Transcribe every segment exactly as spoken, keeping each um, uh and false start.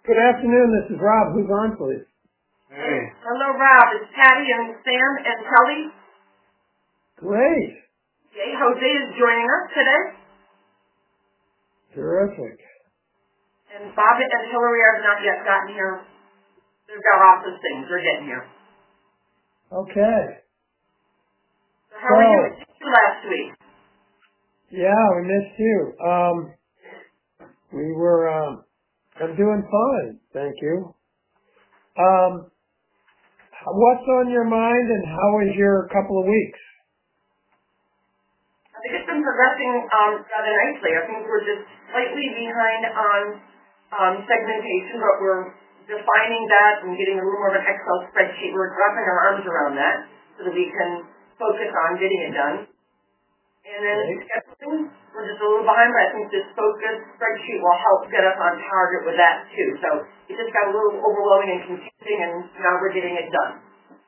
Good afternoon. This is Rob. Who's on, please? Hey. Hello, Rob. It's Patty and Sam and Kelly. Great. Okay, Jose is joining us today. Terrific. And Bob and Hillary have not yet gotten here. They've got office things. They're getting here. Okay. So how so, were you? We missed you last week. Yeah, we missed you. Um, we were, um, I'm doing fine, thank you. Um, what's on your mind and how was your couple of weeks? I think it's been progressing um, rather nicely. I think we're just slightly behind on um, segmentation, but we're defining that and getting a little more of an Excel spreadsheet. We're wrapping our arms around that so that we can focus on getting it done. And then scheduling, we're just a little behind, but I think this focus spreadsheet will help get us on target with that too. So it just got a little overwhelming and confusing, and now we're getting it done.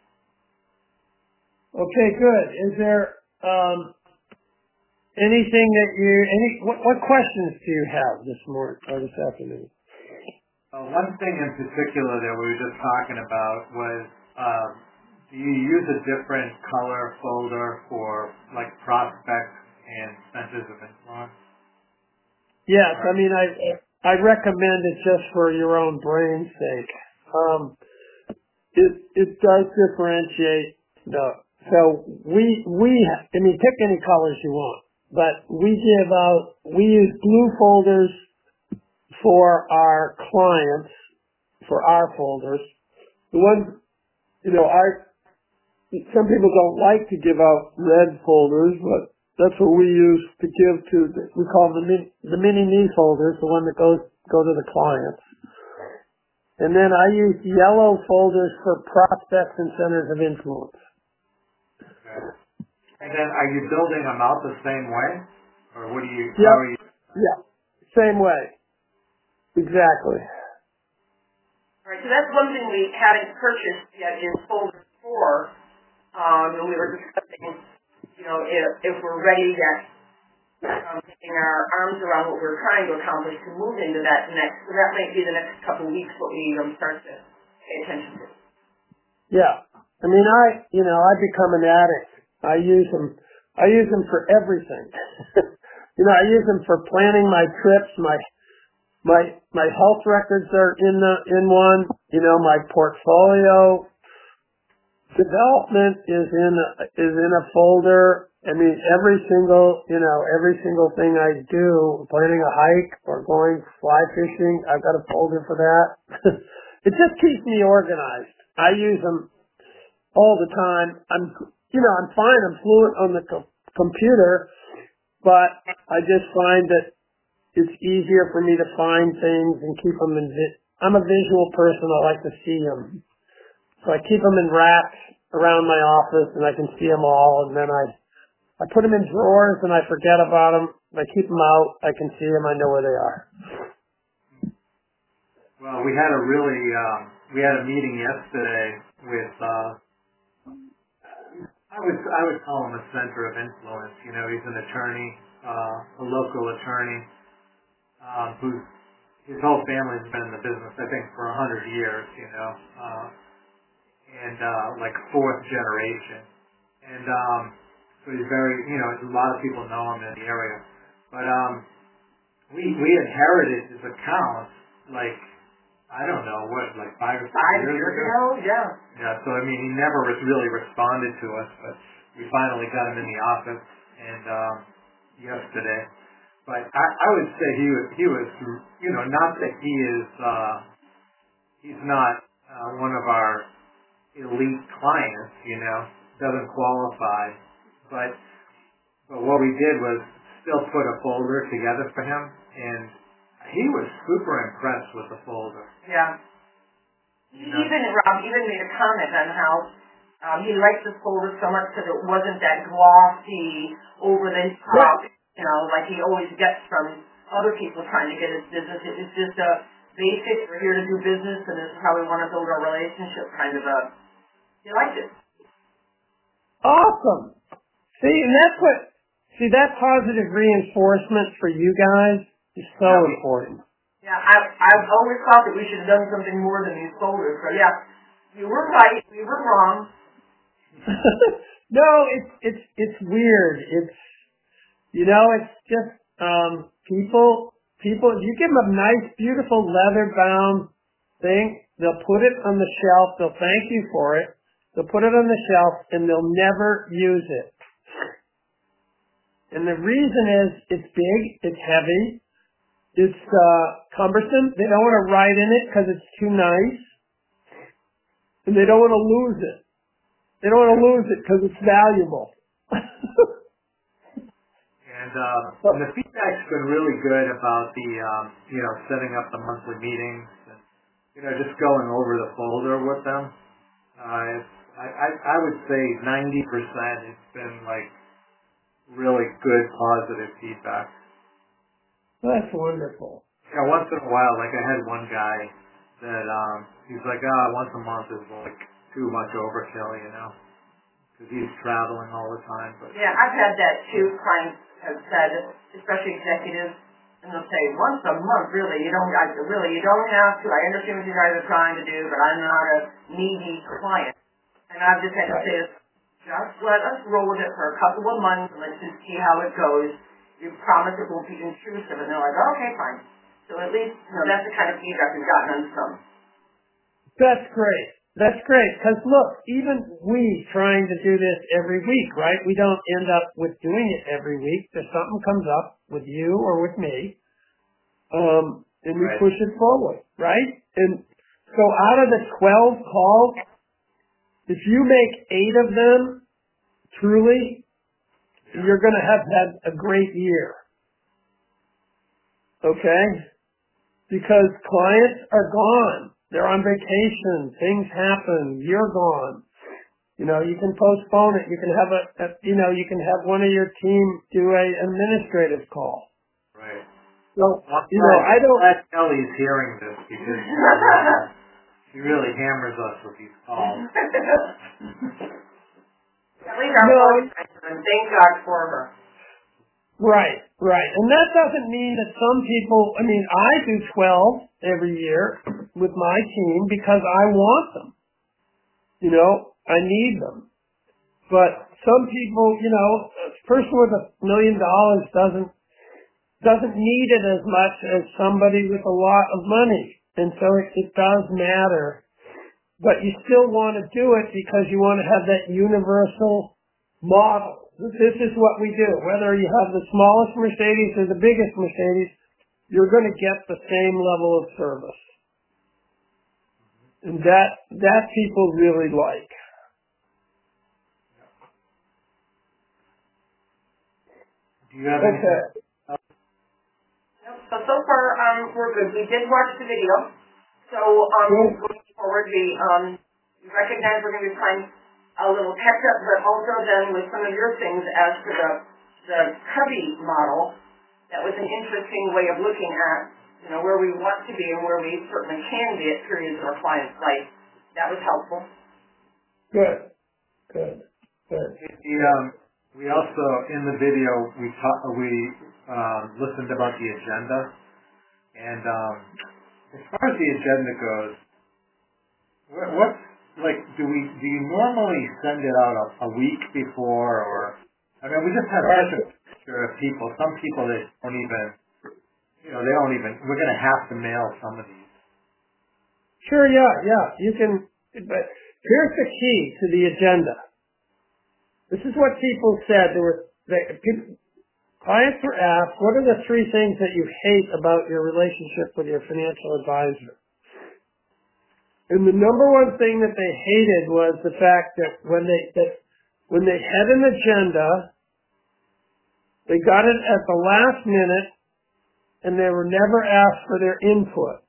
Okay, good. Is there um, anything that you, any, what, what questions do you have this morning or this afternoon? Uh, one thing in particular that we were just talking about was, um, do you use a different color folder for like prospects and centers of influence? Yes, I mean, I I recommend it just for your own brain's sake. Um, it it does differentiate. The, so we we I mean, pick any colors you want, but we give out we use blue folders for our clients for our folders. The ones you know, I. Some people don't like to give out red folders, but that's what we use to give to, the, we call the mini, the mini me folders, the one that goes, go to the clients. And then I use yellow folders for prospects and centers of influence. Okay. And then are you building them out the same way? Or what do you, yep. how are you? Yeah, same way. Exactly. All right, so that's one thing we haven't purchased yet is folder four. Um, and we were discussing, you know, if, if we're ready yet, um, getting our arms around what we're trying to accomplish to move into that next, so that might be the next couple of weeks what we um, start to pay attention to. Yeah. I mean, I, you know, I become an addict. I use them, I use them for everything. you know, I use them for planning my trips, my, my, my health records are in the, in one, you know, my portfolio development is in is in a folder. I mean, every single you know every single thing I do, planning a hike or going fly fishing, I've got a folder for that. It just keeps me organized. I use them all the time. I'm you know I'm fine. I'm fluent on the co- computer, but I just find that it's easier for me to find things and keep them in. Vi- I'm a visual person. I like to see them. So I keep them in racks around my office, and I can see them all. And then I, I put them in drawers, and I forget about them. I keep them out. I can see them. I know where they are. Well, we had a really, um, we had a meeting yesterday with, uh, I would, I would call him a center of influence. You know, he's an attorney, uh, a local attorney, um, who's his whole family's been in the business, I think, for a hundred years. You know. Uh, and uh, like fourth generation. And um, so he's very, you know, a lot of people know him in the area. But um, we we inherited his account like, I don't know, what, like five or six five years, years ago? ago? Yeah. Yeah, so I mean, he never was really responded to us, but we finally got him in the office and um, yesterday. But I, I would say he was, he was, you know, not that he is, uh, he's not uh, one of our elite clients, you know, doesn't qualify, but but what we did was still put a folder together for him, and he was super impressed with the folder. Yeah. He you know? even Rob even made a comment on how um, he liked the folder so much because it wasn't that glossy, over the top, you know, like he always gets from other people trying to get his business. It was just a basic, we're here to do business, and this is how we want to build our relationship kind of a, he liked it. Awesome. See, and that's what, see, that positive reinforcement for you guys is so yeah. important. Yeah, Yeah, I've, I've always thought that we should have done something more than these folders, so yeah, you were right, we were wrong. No, it's, it's, it's weird. It's, you know, it's just, um, people, people, if you give them a nice, beautiful leather-bound thing, they'll put it on the shelf, they'll thank you for it, they'll put it on the shelf, and they'll never use it. And the reason is, it's big, it's heavy, it's, uh, cumbersome, they don't want to write in it because it's too nice, and they don't want to lose it. They don't want to lose it because it's valuable. And, uh, and the feedback's been really good about the, um, you know, setting up the monthly meetings and, you know, just going over the folder with them. Uh, it's, I, I, I would say ninety percent it's been like really good positive feedback. That's wonderful. Yeah, once in a while, like I had one guy that, um, he's like, ah, once a month is like too much overkill, you know, because he's traveling all the time. But Yeah, I've had that too, clients have said, especially executives, and they'll say, once a month, really, you don't, I, really, you don't have to. I understand what you guys are trying to do, but I'm not a needy client. And I've just had to say, just let us roll with it for a couple of months, and let's just see how it goes. You promise it won't be intrusive, and they're like, okay, fine. So at least, you know, that's the kind of feedback we've gotten on some. That's great. That's great. Because look, even we trying to do this every week, right? We don't end up with doing it every week. If something comes up with you or with me, um, and we Right. push it forward, right? And so out of the twelve calls, if you make eight of them, truly, yeah. you're going to have had a great year. Okay? Because clients are gone. They're on vacation. Things happen. You're gone. You know, you can postpone it. You can have a, a you know, you can have one of your team do a administrative call. Right. So, Well, you know, I don't. glad Kelly's hearing this because uh, she really hammers us with these calls. Kelly's our No. organizer, and thank God for her. Right, right. And that doesn't mean that some people, I mean, I do twelve every year with my team because I want them. You know, I need them. But some people, you know, a person with a million dollars doesn't, doesn't need it as much as somebody with a lot of money. And so it, it does matter. But you still want to do it because you want to have that universal model. This is what we do. Whether you have the smallest Mercedes or the biggest Mercedes, you're going to get the same level of service. And that, that people really like. Do you have Okay. anything? Nope. So, so far, um, we're good. We did watch the video. So, um, Good. going forward, we, um, we recognize we're going to be playing a little catch up, but also then with some of your things as to the, the Cubby model. That was an interesting way of looking at, you know, where we want to be and where we certainly can be at periods of our client's life. That was helpful. Good. Good. Good. The, um, we also, in the video, we ta- we um, listened about the agenda. And um, as far as the agenda goes, what, what's, like, do we, do you normally send it out a, a week before, or, I mean, we just have such a mixture of people. Some people that don't even, you know, they don't even, we're going to have to mail some of these. Sure, yeah, yeah. You can, but here's the key to the agenda. This is what people said. There were, they, people, clients were asked, what are the three things that you hate about your relationship with your financial advisor? And the number one thing that they hated was the fact that when they, that when they had an agenda, they got it at the last minute and they were never asked for their input.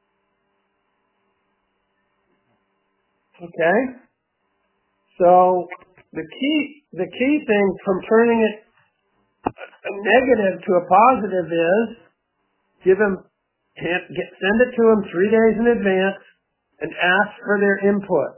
Okay? So the key, the key thing from turning it a negative to a positive is give them, get, send it to them three days in advance and ask for their input.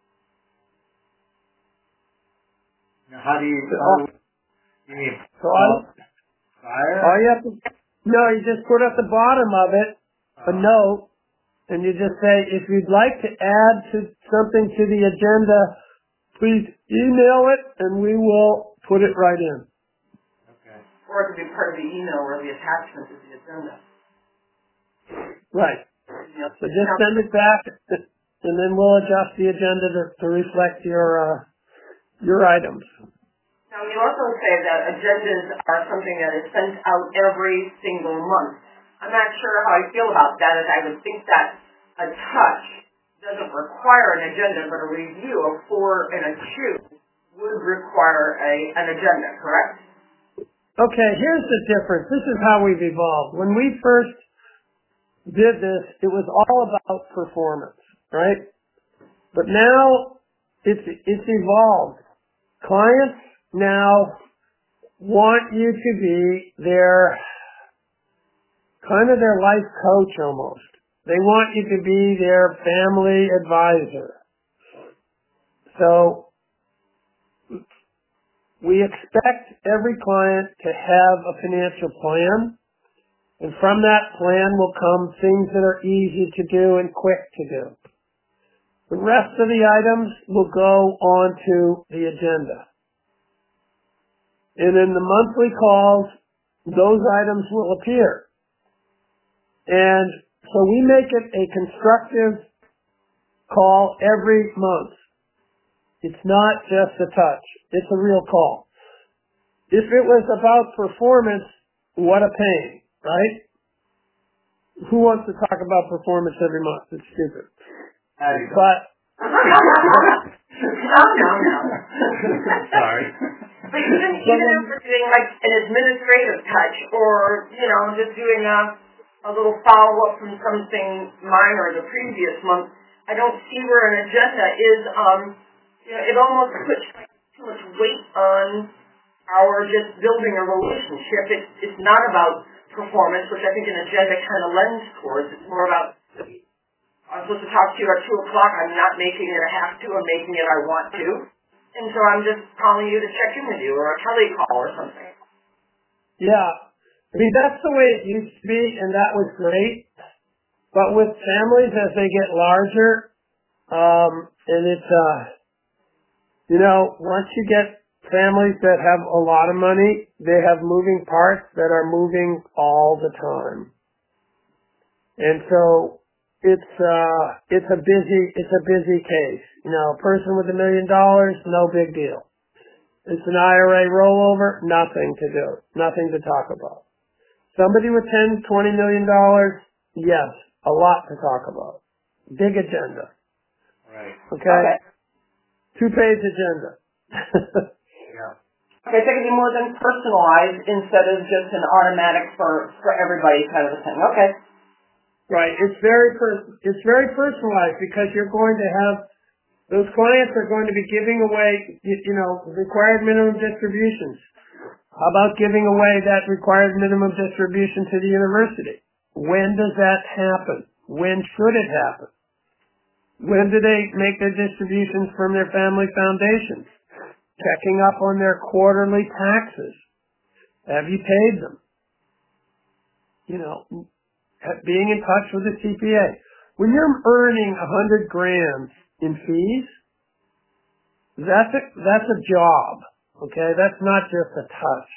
Now, how do you, So, how do you mean, so all, fire? all you have to, no, you just put at the bottom of it, a note, and you just say, if you'd like to add to something to the agenda, please email it, and we will put it right in. Okay. Or it could be part of the email where the attachment is the agenda. Right. You know, So just send it back, and then we'll adjust the agenda to, to reflect your uh, your items. Now, you also say that agendas are something that is sent out every single month. I'm not sure how I feel about that, as I would think that a touch doesn't require an agenda, but a review, a for and a two, would require a, an agenda, correct? Okay, here's the difference. This is how we've evolved. When we first did this, it was all about performance, right? But now it's it's evolved. Clients now want you to be their kind of their life coach almost. They want you to be their family advisor. So we expect every client to have a financial plan, and from that plan will come things that are easy to do and quick to do. The rest of the items will go onto the agenda. And in the monthly calls, those items will appear. And so we make it a constructive call every month. It's not just a touch. It's a real call. If it was about performance, what a pain, right? Who wants to talk about performance every month? It's stupid. But no, no, no. Sorry. But even, even if we're doing like an administrative touch, or, you know, just doing a, a little follow-up from something minor the previous month, I don't see where an agenda is, um, you know, it almost puts too much weight on our just building a relationship. It's, it's not about performance, which I think an agenda kind of lends towards. It's more about, I'm supposed to talk to you at two o'clock, I'm not making it a have to, I'm making it I want to. And so I'm just calling you to check in with you, or a telecall or something. yeah, I mean, that's the way it used to be, and that was great. But with families, as they get larger, um, and it's, uh, you know, once you get families that have a lot of money, they have moving parts that are moving all the time. And so it's, uh, it's a busy, it's a busy case. You know, a person with a million dollars, no big deal. It's an I R A rollover, nothing to do, nothing to talk about. Somebody with ten, twenty million dollars, yes, a lot to talk about. Big agenda. Right. Okay? Okay. Two-page agenda. Yeah. Okay, so it can be more than personalized instead of just an automatic for, for everybody kind of a thing. Okay. Right. It's very per- it's very personalized because you're going to have those clients are going to be giving away, you, you know, required minimum distributions. How about giving away that required minimum distribution to the university? When does that happen? When should it happen? When do they make their distributions from their family foundations? Checking up on their quarterly taxes. Have you paid them? You know, being in touch with the C P A. When you're earning a hundred grand in fees, that's a, that's a job. Okay, that's not just a touch.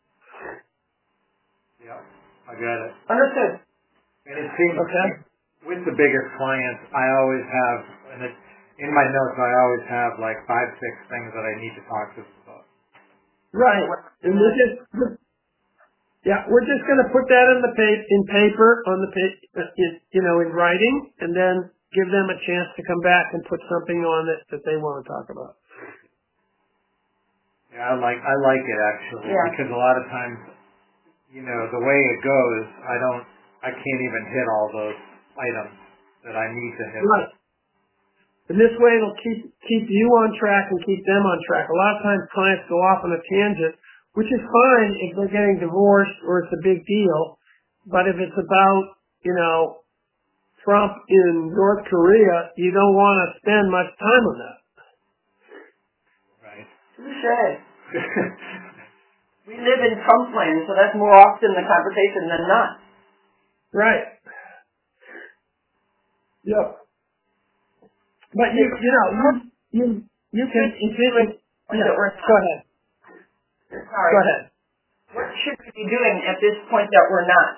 Yeah, I got it. Understood. And it seems Okay. with the biggest clients, I always have, and it, in my notes, I always have like five, six things that I need to talk to them about. Right. And we're just, yeah, we're just going to put that in the pa- in paper on the pa- you know, in writing, and then give them a chance to come back and put something on it that they want to talk about. Yeah, I like I like it actually Yeah. because a lot of times, you know, the way it goes, I don't, I can't even hit all those items that I need to hit. Right. And this way it'll keep keep you on track and keep them on track. A lot of times clients go off on a tangent, which is fine if they're getting divorced or it's a big deal. But if it's about, you know, Trump in North Korea, you don't want to spend much time on that. Right. Touche. We live in Trump land, so that's more often the conversation than not. Right. Yep. But you, you know, you, you, you can, if it, yeah, go ahead. Sorry. Go ahead. What should we be doing at this point that we're not?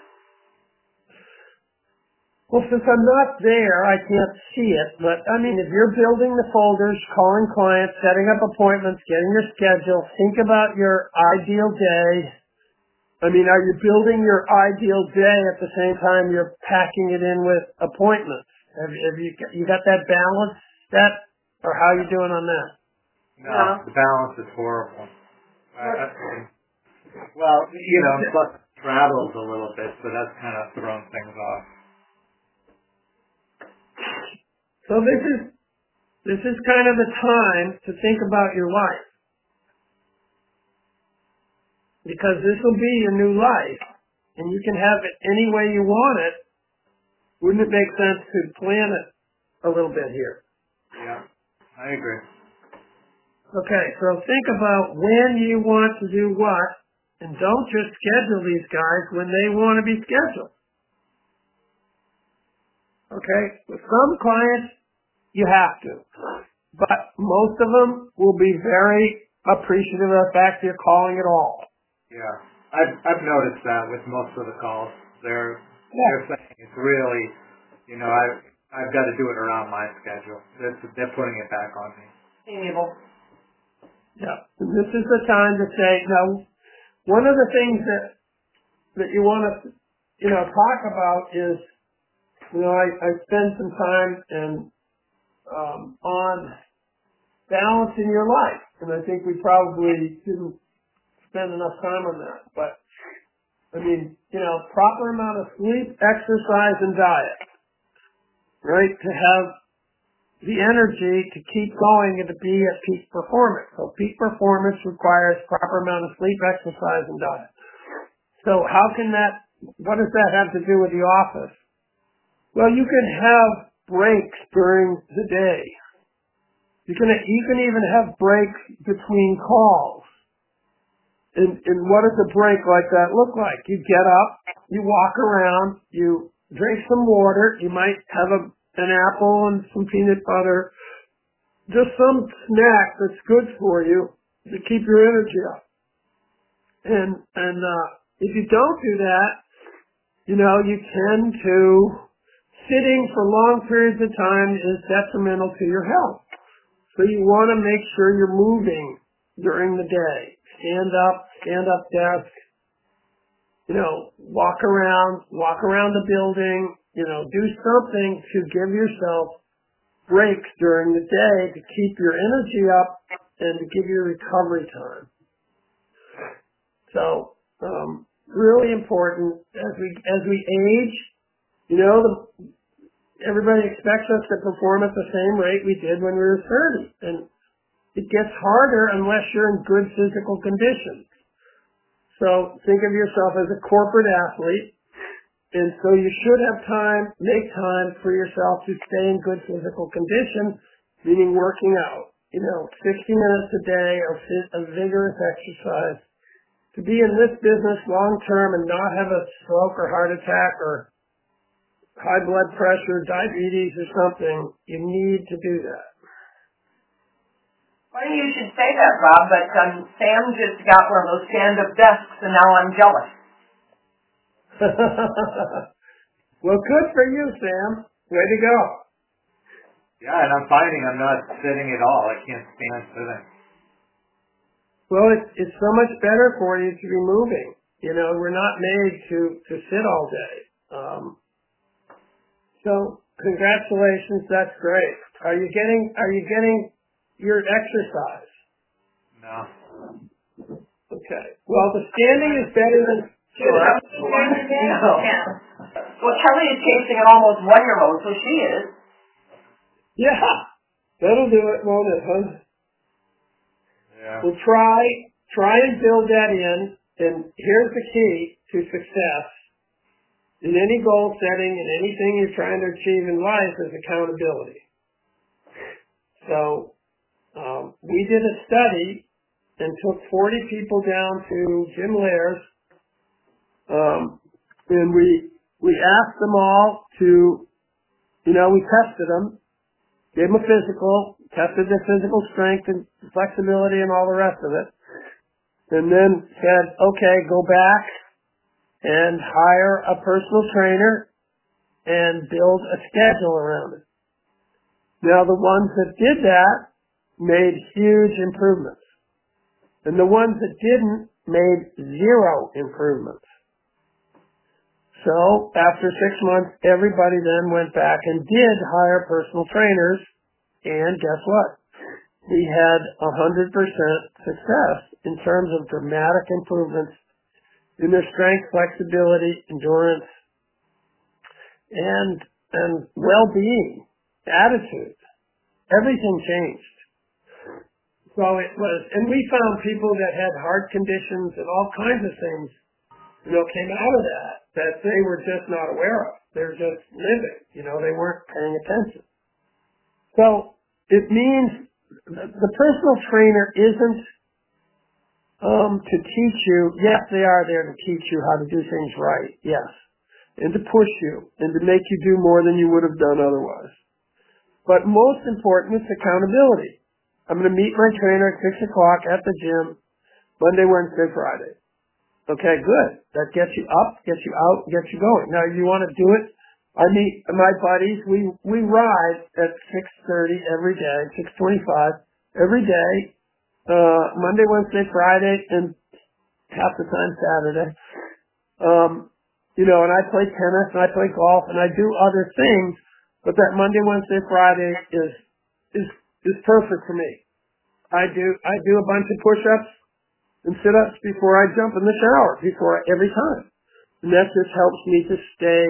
Well, since I'm not there, I can't see it, but I mean, if you're building the folders, calling clients, setting up appointments, getting your schedule, think about your ideal day. I mean, are you building your ideal day at the same time you're packing it in with appointments? Have, have you, you got that balance set, or how are you doing on that? No, No. the balance is horrible. I, I, well, you know, plus travels a little bit, so that's kind of thrown things off. So this is, this is kind of the time to think about your life. Because this will be your new life, and you can have it any way you want it. Wouldn't it make sense to plan it a little bit here? Yeah, I agree. Okay, so think about when you want to do what, and don't just schedule these guys when they want to be scheduled. Okay, with some clients, you have to. But most of them will be very appreciative of the fact you're calling at all. Yeah, I've I've noticed that with most of the calls. They're Yeah. they're saying it's really, you know, I I've got to do it around my schedule. They're, they're putting it back on me. Amiable. Yeah, and this is the time to say, now, one of the things that, that you want to, you know, talk about is, you know, I, I spend some time and, um, on balancing your life, and I think we probably didn't spend enough time on that, but, I mean, you know, proper amount of sleep, exercise, and diet, right, to have the energy to keep going and to be at peak performance. So peak performance requires proper amount of sleep, exercise, and diet. So how can that, what does that have to do with the office? Well, you can have breaks during the day. You can, you can even have breaks between calls. And, and what does a break like that look like? You get up, you walk around, you drink some water, you might have a an apple and some peanut butter, just some snack that's good for you to keep your energy up. And and uh, if you don't do that, you know, you tend to, sitting for long periods of time is detrimental to your health. So you want to make sure you're moving during the day. Stand up, stand up desk, you know, walk around, walk around the building, you know, do something to give yourself breaks during the day to keep your energy up and to give you recovery time. So, um, really important as we, as we age, you know, the, everybody expects us to perform at the same rate we did when we were thirty. And it gets harder unless you're in good physical condition. So think of yourself as a corporate athlete. And so you should have time, make time for yourself to stay in good physical condition, meaning working out. You know, sixty minutes a day of, of vigorous exercise. To be in this business long term and not have a stroke or heart attack or high blood pressure, diabetes or something, you need to do that. Funny you should say that, Rob, but um, Sam just got one of those stand-up desks, and now I'm jealous. Well, good for you, Sam. Way to go. Yeah, and I'm finding I'm not sitting at all. I can't stand sitting. Well, it's, it's so much better for you to be moving. You know, we're not made to, to sit all day. Um, so, congratulations. That's great. Are you getting, are you getting your exercise? No. Okay. Well, the standing is better than Sure. No. Well, Kelly is chasing an almost one-year-old, so she is. Yeah. That'll do it, won't it, huh? Yeah. Well, try, try and build that in. And here's the key to success. In any goal setting and anything you're trying to achieve in life is accountability. So, um, we did a study and took forty people down to Jim Laird's, um, and we we asked them all to You know, we tested them, gave them a physical, tested their physical strength and flexibility and all the rest of it, and then said, okay, go back and hire a personal trainer and build a schedule around it. Now, the ones that did that made huge improvements, and the ones that didn't made zero improvements. So after six months, everybody then went back and did hire personal trainers, and guess what? We had one hundred percent success in terms of dramatic improvements in their strength, flexibility, endurance, and and well-being, attitude. Everything changed. So it was, and we found people that had heart conditions and all kinds of things, you know, came out of that, that they were just not aware of. They were just living, you know, they weren't paying attention. So it means the personal trainer isn't um, to teach you. Yes, they are there to teach you how to do things right, yes, and to push you and to make you do more than you would have done otherwise. But most important is accountability. I'm going to meet my trainer at six o'clock at the gym Monday, Wednesday, Friday. Okay, good. That gets you up, gets you out, gets you going. Now, you want to do it? I meet my buddies. We we ride at six thirty every day, six twenty-five every day, uh, Monday, Wednesday, Friday, and half the time Saturday. Um, you know, and I play tennis, and I play golf, and I do other things, but that Monday, Wednesday, Friday is is is perfect for me. I do I do a bunch of push-ups and sit-ups before I jump in the shower, before I, every time. And that just helps me to stay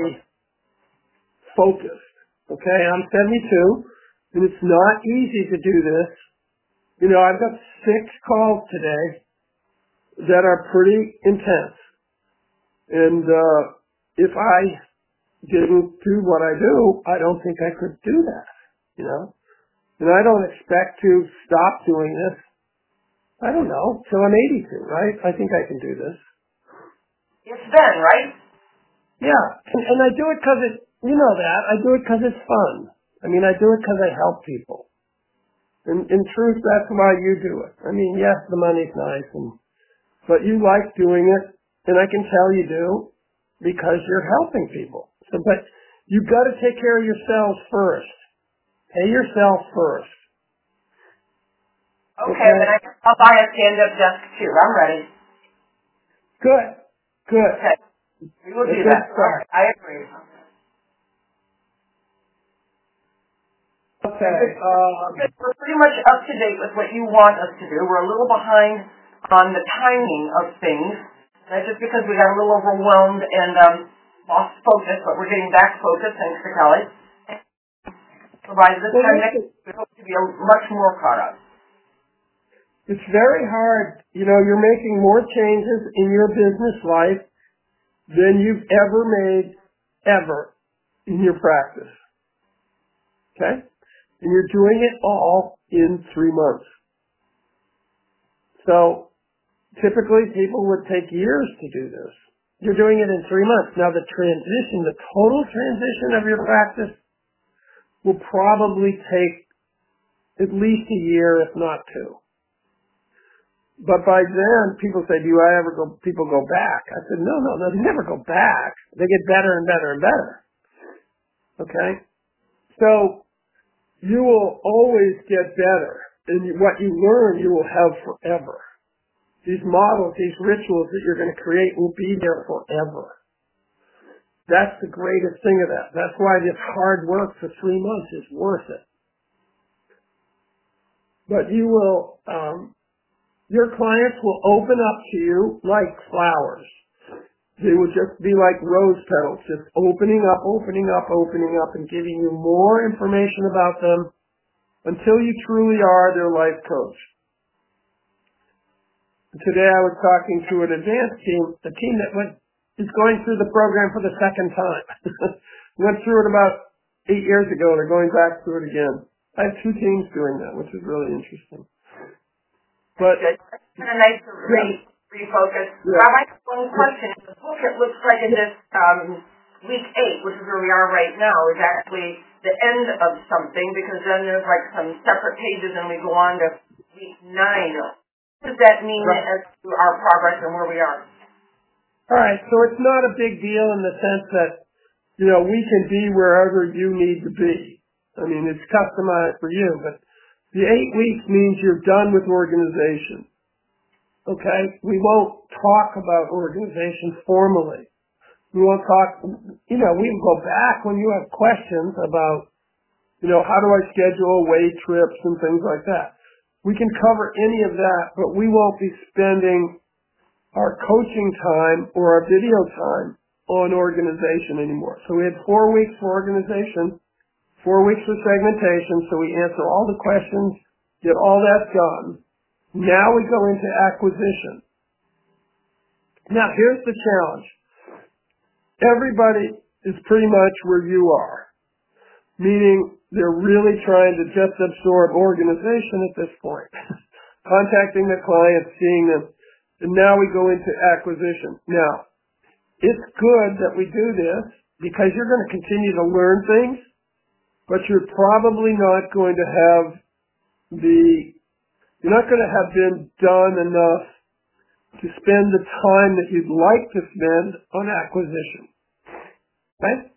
focused. Okay, I'm seventy-two, and it's not easy to do this. You know, I've got six calls today that are pretty intense. And uh, if I didn't do what I do, I don't think I could do that, you know. And I don't expect to stop doing this, I don't know, till I'm eighty-two, right? I think I can do this. It's then, right? Yeah, and, and I do it because it, you know that, I do it because it's fun. I mean, I do it because I help people. And in truth, that's why you do it. I mean, yes, the money's nice, and but you like doing it, and I can tell you do, because you're helping people. So, but you've got to take care of yourselves first. Pay yourself first. Okay, okay. Then I, I'll buy a stand-up desk too. I'm ready. Good. Good. Okay. We will do that. All right. I agree. Okay. Um, We're pretty much up to date with what you want us to do. We're a little behind on the timing of things. That's just because we got a little overwhelmed and um, lost focus, but we're getting back focused, thanks to Kelly. So by this time next week, we hope to be a, much more caught up. It's very hard. You know, you're making more changes in your business life than you've ever made, ever, in your practice. Okay? And you're doing it all in three months. So, typically people would take years to do this. You're doing it in three months. Now the transition, the total transition of your practice will probably take at least a year, if not two. But by then, people say, do I ever go, people go back? I said, no, no, no, they never go back. They get better and better and better. Okay? So, you will always get better. And what you learn, you will have forever. These models, these rituals that you're going to create will be there forever. That's the greatest thing of that. That's why this hard work for three months is worth it. But you will, um, your clients will open up to you like flowers. They will just be like rose petals, just opening up, opening up, opening up, and giving you more information about them until you truly are their life coach. Today I was talking to an advanced team, a team that went, is going through the program for the second time. Went through it about eight years ago. They're going back through it again. I have two teams doing that, which is really interesting. But it's kind of nice to re refocus. Yeah. Rob, I have one question. In the book, it looks like in this um, week eight, which is where we are right now, is actually the end of something, because then there's like some separate pages and we go on to week nine. What does that mean right. as to our progress and where we are? All right, so it's not a big deal in the sense that, you know, we can be wherever you need to be. I mean, it's customized for you, but the eight weeks means you're done with organization. Okay? We won't talk about organization formally. We won't talk, you know, we can go back when you have questions about, you know, how do I schedule away trips and things like that. We can cover any of that, but we won't be spending our coaching time or our video time on organization anymore. So we had four weeks for organization, four weeks for segmentation, so we answer all the questions, get all that done. Now we go into acquisition. Now here's the challenge. Everybody is pretty much where you are, meaning they're really trying to just absorb organization at this point, contacting the clients, seeing them, and now we go into acquisition. Now, it's good that we do this because you're going to continue to learn things, but you're probably not going to have the, you're not going to have been done enough to spend the time that you'd like to spend on acquisition. Okay?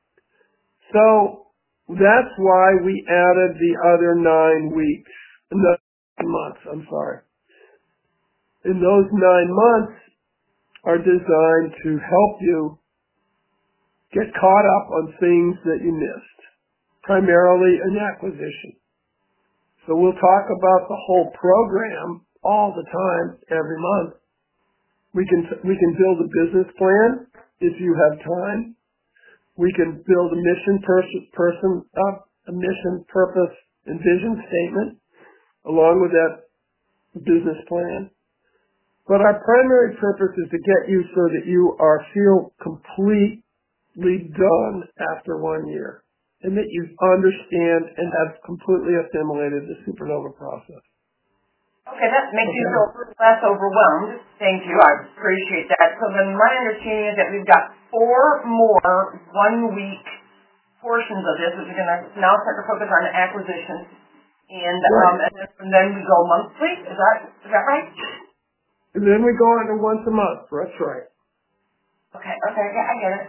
So that's why we added the other nine weeks, nine months, I'm sorry. And those nine months are designed to help you get caught up on things that you missed, primarily in acquisition. So we'll talk about the whole program all the time, every month. We can, we can build a business plan if you have time. We can build a mission person, person up, a mission, purpose, and vision statement along with that business plan. But our primary purpose is to get you so that you are feel completely done after one year and that you understand and have completely assimilated the Supernova process. Okay, that makes okay. you feel less overwhelmed. Thank you. I appreciate that. So then my understanding is that we've got four more one-week portions of this, which are going to now start to focus on acquisition. And, right. um, and, then, and then we go monthly. Is that is that right? And then we go on to once a month. That's right. Okay, okay, yeah, I get it.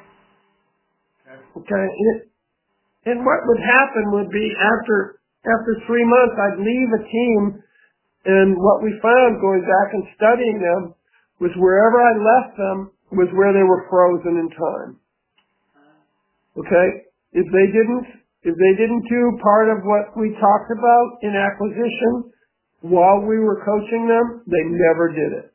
Okay. And, and what would happen would be after after three months, I'd leave a team. And what we found going back and studying them was wherever I left them was where they were frozen in time. Okay? If they didn't, if they didn't do part of what we talked about in acquisition while we were coaching them, they never did it.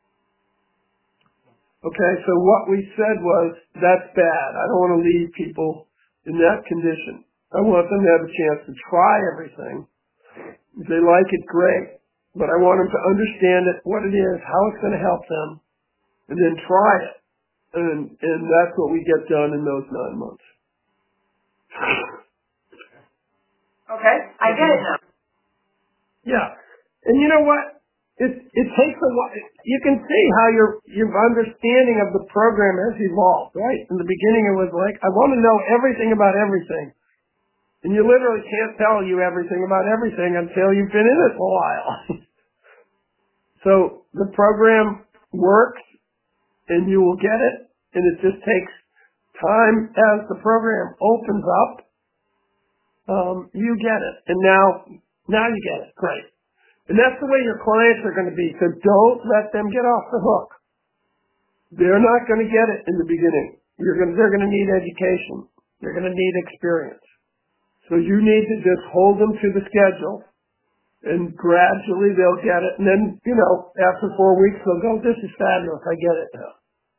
Okay? So what we said was, that's bad. I don't want to leave people in that condition. I want them to have a chance to try everything. If they like it, great. But I want them to understand it, what it is, how it's going to help them, and then try it. And, and that's what we get done in those nine months. Okay, I get it now. Yeah. And you know what? It, it takes a while. You can see how your, your understanding of the program has evolved, right? In the beginning it was like, I want to know everything about everything. And you literally can't tell you everything about everything until you've been in it for a while. So the program works and you will get it, and it just takes time as the program opens up. Um, you get it. And now, now you get it. Great. And that's the way your clients are going to be. So don't let them get off the hook. They're not going to get it in the beginning. You're going to, they're going to need education. They're going to need experience. So you need to just hold them to the schedule, and gradually they'll get it. And then, you know, after four weeks, they'll go, this is fabulous. I get it now.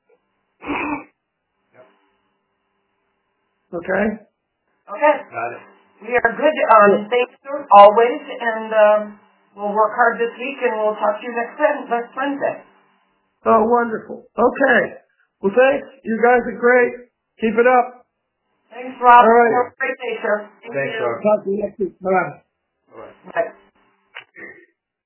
Okay? Okay. Got it. We are good. Um, thanks, always. And um, we'll work hard this week, and we'll talk to you next, next Wednesday. Oh, wonderful. Okay. Well, thanks. You guys are great. Keep it up. Thanks, Rob. All right. Have a great day, sir. Thank Thanks, you. Rob. Talk to you next week. Bye. All right. Bye.